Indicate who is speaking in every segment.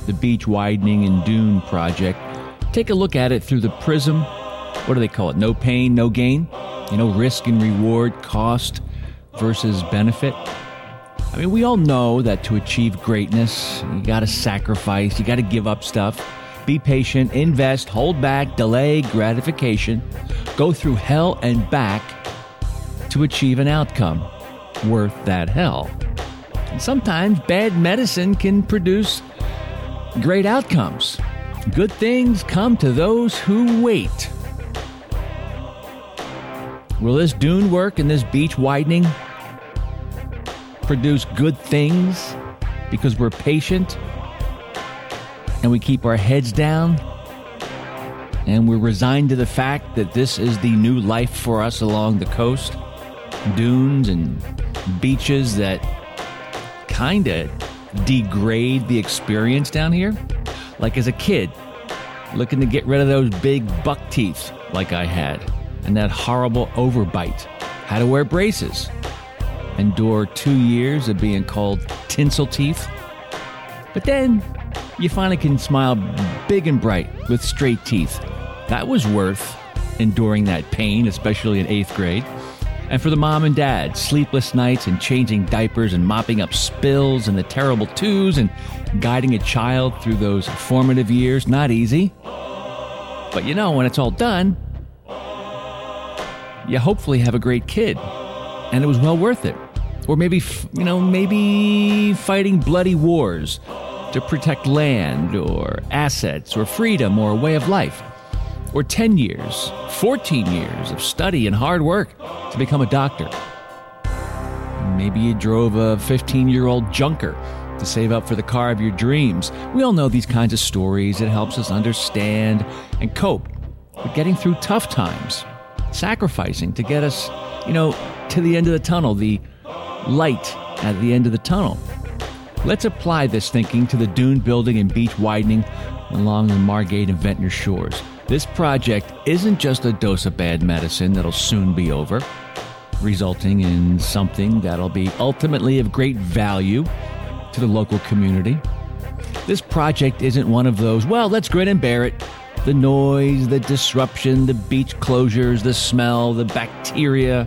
Speaker 1: the beach widening and dune project, take a look at it through the prism. What do they call it? No pain, no gain? Risk and reward, cost versus benefit. I mean, we all know that to achieve greatness, you got to sacrifice, you got to give up stuff, be patient, invest, hold back, delay gratification, go through hell and back to achieve an outcome worth that hell. And sometimes bad medicine can produce great outcomes. Good things come to those who wait. Will this dune work and this beach widening produce good things because we're patient and we keep our heads down and we're resigned to the fact that this is the new life for us along the coast? Dunes and beaches that kind of degrade the experience down here? Like as a kid, looking to get rid of those big buck teeth like I had, and that horrible overbite. Had to wear braces. Endure 2 years of being called tinsel teeth. But then you finally can smile big and bright with straight teeth. That was worth enduring that pain, especially in 8th grade. And for the mom and dad, sleepless nights and changing diapers and mopping up spills and the terrible twos and guiding a child through those formative years, not easy. But when it's all done, you hopefully have a great kid, and it was well worth it. Or maybe fighting bloody wars to protect land or assets or freedom or a way of life. Or 10 years, 14 years of study and hard work to become a doctor. Maybe you drove a 15-year-old junker to save up for the car of your dreams. We all know these kinds of stories. It helps us understand and cope with getting through tough times. Sacrificing to get us, to the end of the tunnel, the light at the end of the tunnel. Let's apply this thinking to the dune building and beach widening along the Margate and Ventnor shores. This project isn't just a dose of bad medicine that'll soon be over, resulting in something that'll be ultimately of great value to the local community. This project isn't one of those, let's grin and bear it. The noise, the disruption, the beach closures, the smell, the bacteria,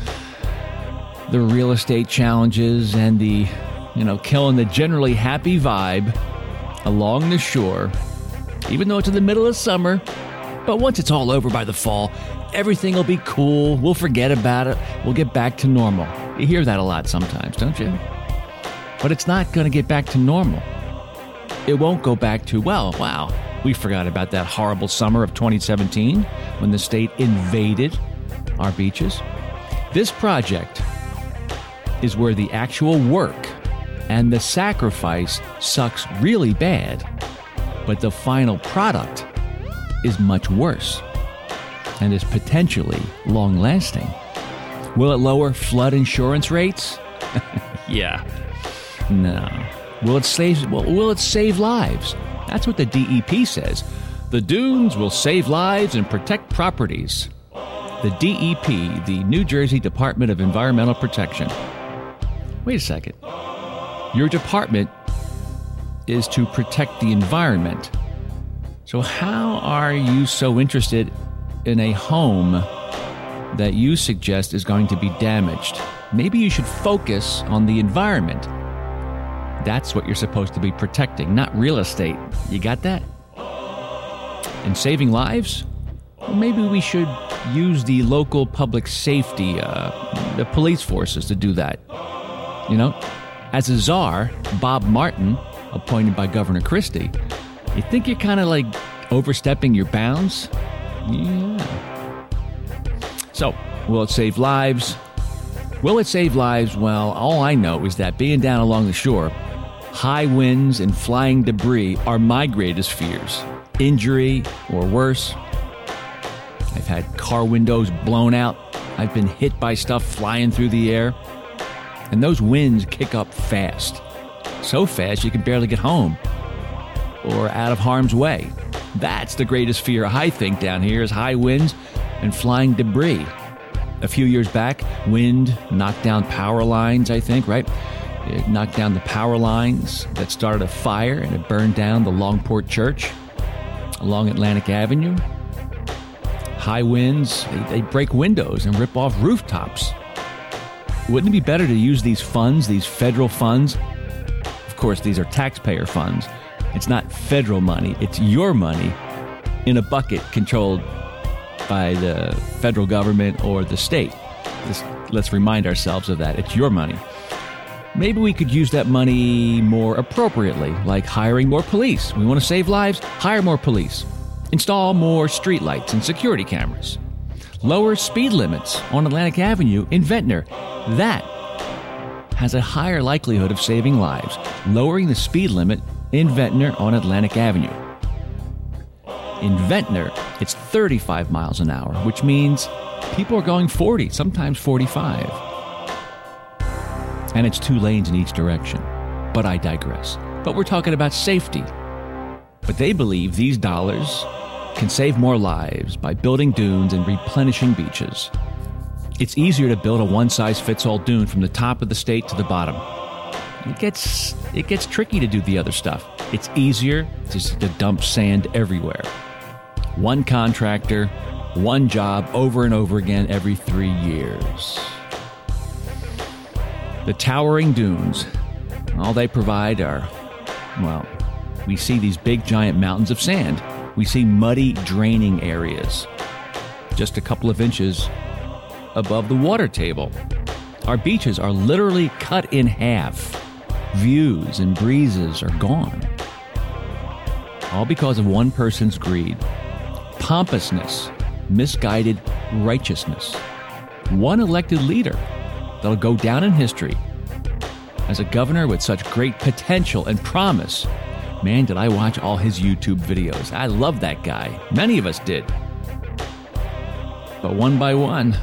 Speaker 1: the real estate challenges, and the, killing the generally happy vibe along the shore, even though it's in the middle of summer. But once it's all over by the fall, everything will be cool. We'll forget about it. We'll get back to normal. You hear that a lot sometimes, don't you? But it's not going to get back to normal. It won't go back to, wow, we forgot about that horrible summer of 2017 when the state invaded our beaches. This project is where the actual work and the sacrifice sucks really bad, but the final product is much worse and is potentially long-lasting. Will it lower flood insurance rates? Yeah. No. Will it save lives? That's what the DEP says. The dunes will save lives and protect properties. The DEP, the New Jersey Department of Environmental Protection. Wait a second. Your department is to protect the environment. So how are you so interested in a home that you suggest is going to be damaged? Maybe you should focus on the environment. That's what you're supposed to be protecting, not real estate. You got that? And saving lives? Well, maybe we should use the local public safety, the police forces to do that. As a czar, Bob Martin, appointed by Governor Christie, you think you're kind of like overstepping your bounds? Yeah. So, will it save lives? Will it save lives? Well, all I know is that being down along the shore, high winds and flying debris are my greatest fears. Injury or worse. I've had car windows blown out. I've been hit by stuff flying through the air. And those winds kick up fast. So fast you can barely get home or out of harm's way. That's the greatest fear I think down here is high winds and flying debris. A few years back, wind knocked down power lines, I think, right? It knocked down the power lines that started a fire, and it burned down the Longport Church along Atlantic Avenue. High winds, they break windows and rip off rooftops. Wouldn't it be better to use these funds, these federal funds? Of course, these are taxpayer funds. It's not federal money. It's your money in a bucket controlled by the federal government or the state. Let's remind ourselves of that. It's your money. Maybe we could use that money more appropriately, like hiring more police. We want to save lives? Hire more police. Install more streetlights and security cameras. Lower speed limits on Atlantic Avenue in Ventnor. That has a higher likelihood of saving lives. Lowering the speed limit in Ventnor on Atlantic Avenue. In Ventnor, it's 35 miles an hour, which means people are going 40, sometimes 45. And it's 2 lanes in each direction. But I digress. But we're talking about safety. But they believe these dollars can save more lives by building dunes and replenishing beaches. It's easier to build a one-size-fits-all dune from the top of the state to the bottom. It gets tricky to do the other stuff. It's easier just to dump sand everywhere. One contractor, one job over and over again every 3 years. The towering dunes, all they provide are, well, we see these big giant mountains of sand. We see muddy draining areas, just a couple of inches above the water table. Our beaches are literally cut in half. Views and breezes are gone. All because of one person's greed, pompousness, misguided righteousness. One elected leader that'll go down in history as a governor with such great potential and promise. Man, did I watch all his YouTube videos. I love that guy. Many of us did. But one by one,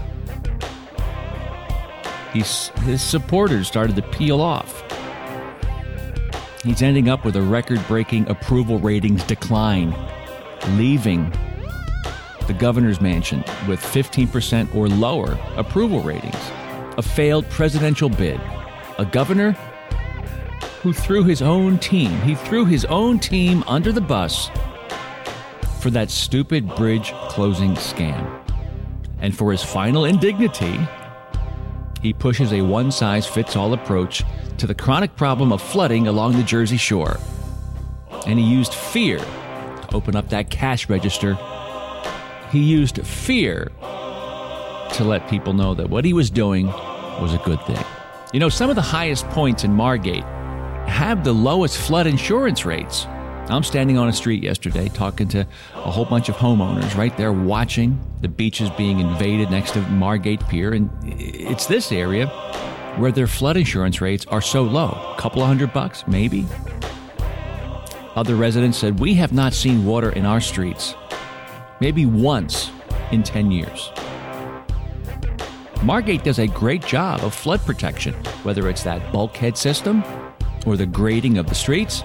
Speaker 1: his supporters started to peel off. He's ending up with a record-breaking approval ratings decline, leaving the governor's mansion with 15% or lower approval ratings. A failed presidential bid. A governor who threw his own team. He threw his own team under the bus for that stupid bridge closing scam. And for his final indignity, he pushes a one-size-fits-all approach to the chronic problem of flooding along the Jersey Shore. And he used fear to open up that cash register. He used fear to let people know that what he was doing was a good thing. You know, some of the highest points in Margate have the lowest flood insurance rates. I'm standing on a street yesterday talking to a whole bunch of homeowners right there watching the beaches being invaded next to Margate Pier. And it's this area where their flood insurance rates are so low. A couple of $100, maybe. Other residents said, we have not seen water in our streets maybe once in 10 years. Margate does a great job of flood protection, whether it's that bulkhead system or the grading of the streets.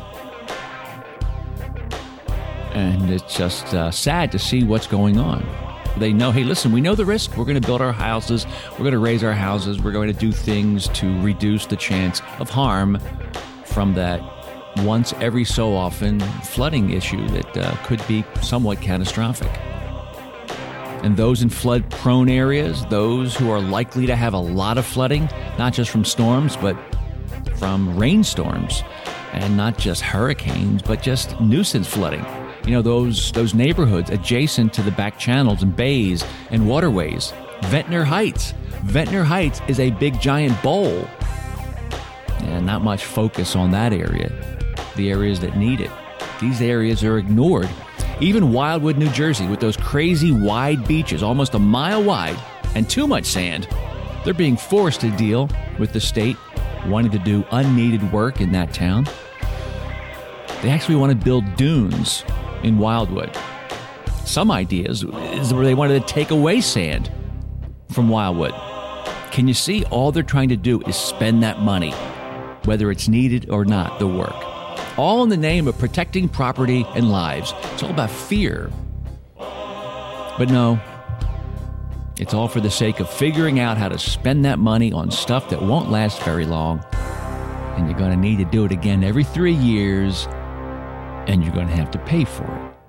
Speaker 1: And it's just sad to see what's going on. They know, hey, listen, we know the risk. We're going to build our houses. We're going to raise our houses. We're going to do things to reduce the chance of harm from that once every so often flooding issue that could be somewhat catastrophic. And those in flood-prone areas, those who are likely to have a lot of flooding, not just from storms, but from rainstorms, and not just hurricanes, but just nuisance flooding. You know, those neighborhoods adjacent to the back channels and bays and waterways. Ventnor Heights. Ventnor Heights is a big giant bowl. And not much focus on that area, the areas that need it. These areas are ignored. Even Wildwood, New Jersey, with those crazy wide beaches, almost a mile wide, and too much sand, they're being forced to deal with the state wanting to do unneeded work in that town. They actually want to build dunes in Wildwood. Some ideas is where they wanted to take away sand from Wildwood. Can you see? All they're trying to do is spend that money, whether it's needed or not, the work. All in the name of protecting property and lives. It's all about fear. But no, it's all for the sake of figuring out how to spend that money on stuff that won't last very long. and you're going to need to do it again every 3 years, and you're going to have to pay for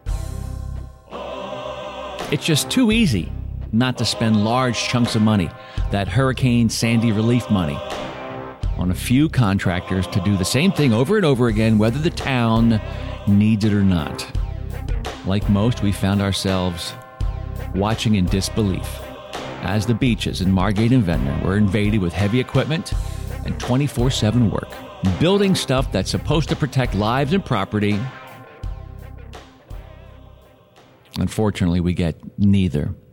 Speaker 1: it. It's just too easy not to spend large chunks of money, that Hurricane Sandy relief money, on a few contractors to do the same thing over and over again, whether the town needs it or not. Like most, we found ourselves watching in disbelief as the beaches in Margate and Ventnor were invaded with heavy equipment and 24/7 work, building stuff that's supposed to protect lives and property. Unfortunately, we get neither.